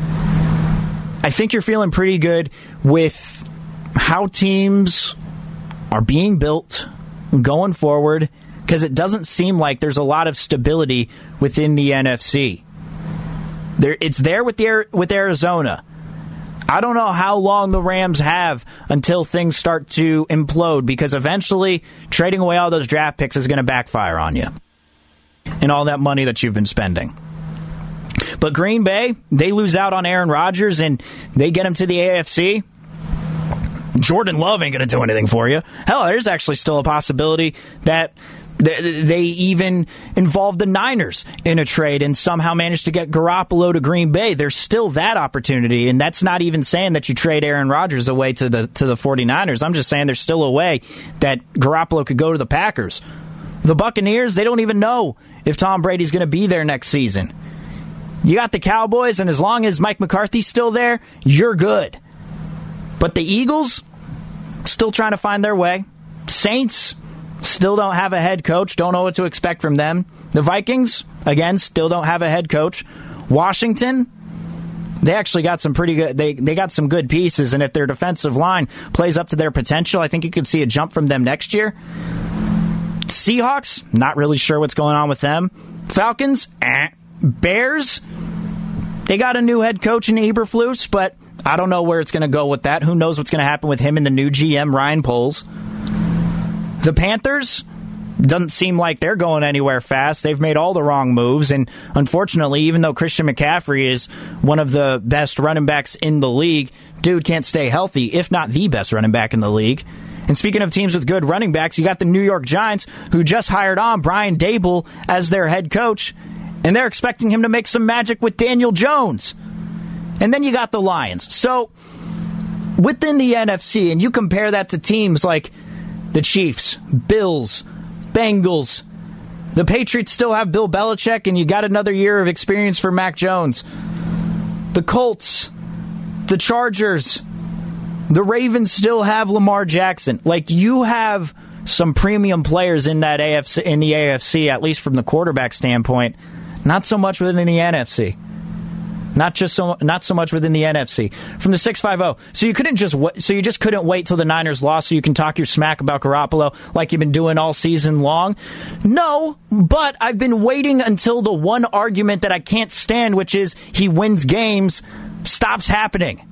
I think you're feeling pretty good with how teams are being built going forward, because it doesn't seem like there's a lot of stability within the N F C. There, it's there with the, with Arizona. I don't know how long the Rams have until things start to implode, because eventually trading away all those draft picks is going to backfire on you and all that money that you've been spending. But Green Bay, they lose out on Aaron Rodgers and they get him to the A F C. Jordan Love ain't going to do anything for you. Hell, there's actually still a possibility that they even involved the Niners in a trade and somehow managed to get Garoppolo to Green Bay. There's still that opportunity, and that's not even saying that you trade Aaron Rodgers away to the to the 49ers. I'm just saying there's still a way that Garoppolo could go to the Packers. The Buccaneers, they don't even know if Tom Brady's going to be there next season. You got the Cowboys, and as long as Mike McCarthy's still there, you're good. But the Eagles, still trying to find their way. Saints, still don't have a head coach. Don't know what to expect from them. The Vikings, again, still don't have a head coach. Washington, they actually got some pretty good, they, they got some good pieces, and if their defensive line plays up to their potential, I think you could see a jump from them next year. Seahawks, not really sure what's going on with them. Falcons, eh. Bears, they got a new head coach in Eberflus, but I don't know where it's going to go with that. Who knows what's going to happen with him and the new G M, Ryan Poles. The Panthers, doesn't seem like they're going anywhere fast. They've made all the wrong moves, and unfortunately, even though Christian McCaffrey is one of the best running backs in the league, dude can't stay healthy, if not the best running back in the league. And speaking of teams with good running backs, you got the New York Giants, who just hired on Brian Daboll as their head coach, and they're expecting him to make some magic with Daniel Jones. And then you got the Lions. So, within the N F C, and you compare that to teams like the Chiefs, Bills, Bengals, the Patriots still have Bill Belichick, and you got another year of experience for Mac Jones. The Colts, the Chargers, the Ravens still have Lamar Jackson. Like, you have some premium players in that A F C, in the A F C, at least from the quarterback standpoint. Not so much within the N F C. Not just so not so much within the N F C. From the six five zero. So you couldn't just so you just couldn't wait till the Niners lost so you can talk your smack about Garoppolo like you've been doing all season long? No, but I've been waiting until the one argument that I can't stand, which is he wins games, stops happening.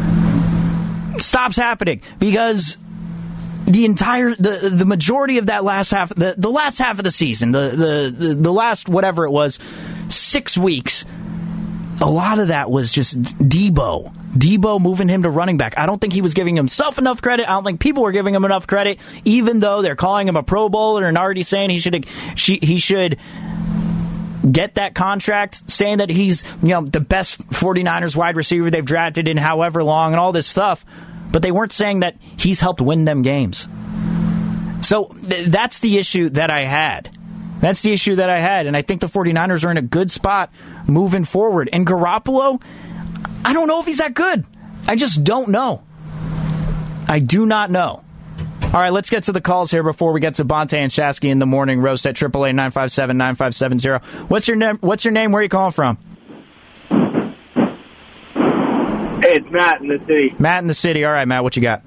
Stops happening because the entire the the majority of that last half the, the last half of the season, the, the the the last whatever it was, six weeks, a lot of that was just Debo. Debo moving him to running back. I don't think he was giving himself enough credit. I don't think people were giving him enough credit, even though they're calling him a Pro Bowler and already saying he should she, he should get that contract, saying that he's, you know, the best 49ers wide receiver they've drafted in however long and all this stuff. But they weren't saying that he's helped win them games. So th- that's the issue that I had. That's the issue that I had. And I think the 49ers are in a good spot moving forward. And Garoppolo, I don't know if he's that good. I just don't know. I do not know. All right, let's get to the calls here before we get to Bonta and Shasky in the morning roast at triple A nine five seven nine five seven zero. What's your name? What's your name? Where are you calling from? Hey, it's Matt in the city. Matt in the city. All right, Matt, what you got?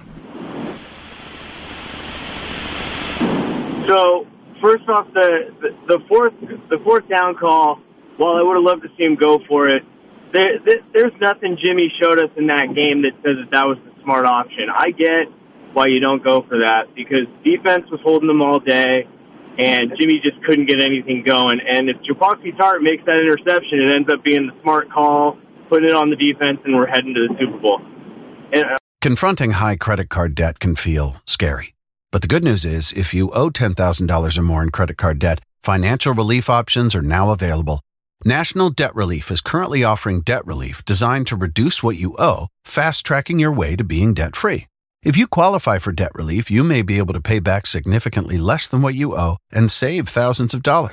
So, first off, the, the the fourth the fourth down call, while I would have loved to see him go for it, there, there, there's nothing Jimmy showed us in that game that says that that was the smart option. I get why you don't go for that, because defense was holding them all day, and Jimmy just couldn't get anything going. And if Jaquan Tart makes that interception, it ends up being the smart call, putting it on the defense, and we're heading to the Super Bowl. And, uh, Confronting high credit card debt can feel scary. But the good news is, if you owe ten thousand dollars or more in credit card debt, financial relief options are now available. National Debt Relief is currently offering debt relief designed to reduce what you owe, fast-tracking your way to being debt-free. If you qualify for debt relief, you may be able to pay back significantly less than what you owe and save thousands of dollars.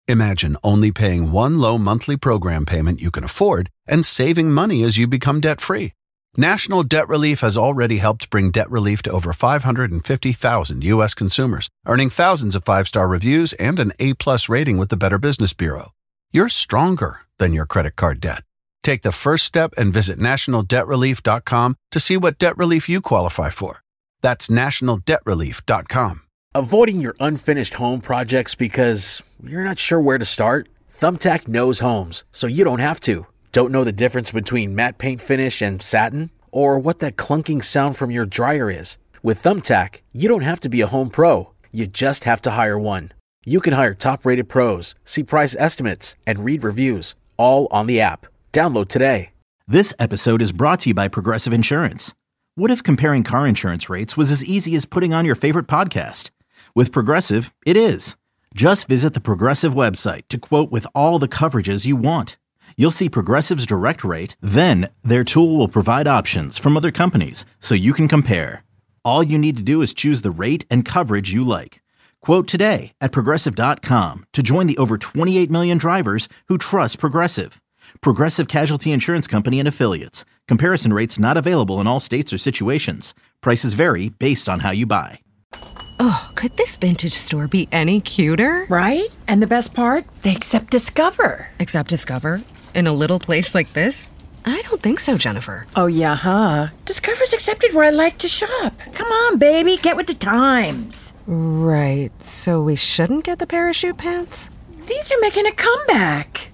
Imagine only paying one low monthly program payment you can afford and saving money as you become debt-free. National Debt Relief has already helped bring debt relief to over five hundred fifty thousand U S consumers, earning thousands of five-star reviews and an A-plus rating with the Better Business Bureau. You're stronger than your credit card debt. Take the first step and visit national debt relief dot com to see what debt relief you qualify for. That's national debt relief dot com. Avoiding your unfinished home projects because you're not sure where to start? Thumbtack knows homes, so you don't have to. Don't know the difference between matte paint finish and satin? Or what that clunking sound from your dryer is? With Thumbtack, you don't have to be a home pro. You just have to hire one. You can hire top-rated pros, see price estimates, and read reviews, all on the app. Download today. This episode is brought to you by Progressive Insurance. What if comparing car insurance rates was as easy as putting on your favorite podcast? With Progressive, it is. Just visit the Progressive website to quote with all the coverages you want. You'll see Progressive's direct rate, then their tool will provide options from other companies so you can compare. All you need to do is choose the rate and coverage you like. Quote today at progressive dot com to join the over twenty-eight million drivers who trust Progressive. Progressive Casualty Insurance Company and Affiliates. Comparison rates not available in all states or situations. Prices vary based on how you buy. Oh, could this vintage store be any cuter? Right? And the best part? They accept Discover. Accept Discover? In a little place like this? I don't think so, Jennifer. Oh, yeah, huh? Discover's accepted where I like to shop. Come on, baby, get with the times. Right, so we shouldn't get the parachute pants? These are making a comeback.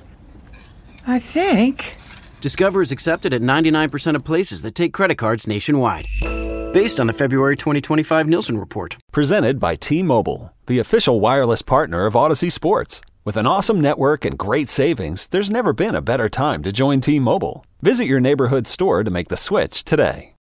I think. Discover is accepted at ninety-nine percent of places that take credit cards nationwide. Based on the February twenty twenty-five Nielsen report. Presented by T-Mobile, the official wireless partner of Odyssey Sports. With an awesome network and great savings, there's never been a better time to join T-Mobile. Visit your neighborhood store to make the switch today.